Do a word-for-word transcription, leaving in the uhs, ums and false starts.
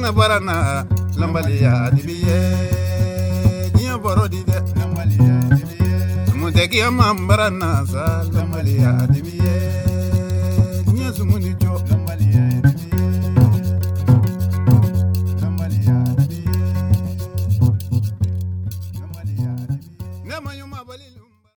na barana lambaliya dibiye niya borodi de lambaliya dibiye mudeki amam barana sa lambaliya dibiye niya sumuni jo